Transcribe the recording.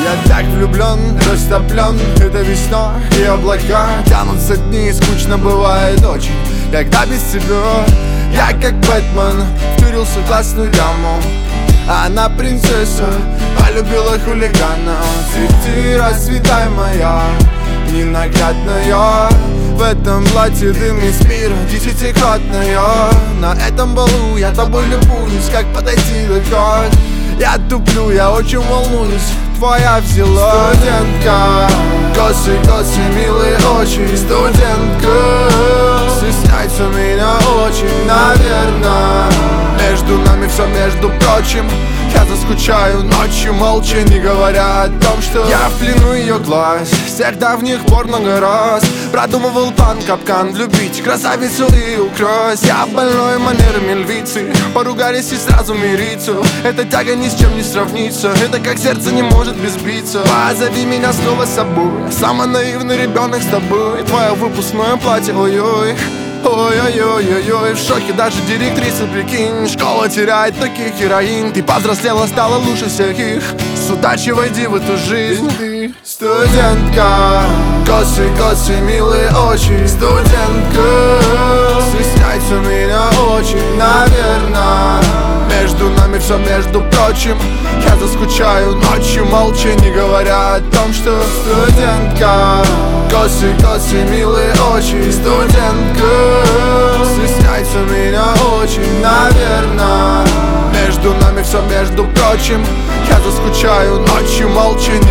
Я так влюблен, растоплен этой весной. И облака тянутся дни, скучно бывает очень, когда без тебя. Я как Бэтмен, втюрился в классную даму, а она принцесса, полюбила хулигана. Цвети, расцветай моя ненаглядная, в этом платье дым из мира десятикратная. На этом балу я тобой любуюсь, как подойти далеко. Я туплю, я очень волнуюсь, твоя взяла. Студентка, косы, милые очи. Студентка, стесняется меня очень, наверное. Между нами все, между прочим. Я заскучаю ночью, молча, не говоря о том, что я в плену ее глаз. С тех давних пор много раз продумывал план, капкан, влюбить красавицу и украсть. Я больной манерами львицы, поругались и сразу мириться. Эта тяга ни с чем не сравнится, это как сердце не может без биться. Позови меня снова с собой, самый наивный ребенок с тобой. Твое выпускное платье, ой-ой. Ой-ой-ой-ой-ой, в шоке даже директриса, прикинь. Школа теряет таких героинь. Ты повзрослела, стала лучше всяких. С удачей войди в эту жизнь. Ты студентка, косы, милые очи. Студентка, стесняется меня очень, наверное. Между нами все, между прочим. Я заскучаю ночью, молча, не говоря о том, что студентка, косы, милые очи. Студентка, стесняется меня очень, наверное. Между нами все, между прочим. Я заскучаю ночью, молча,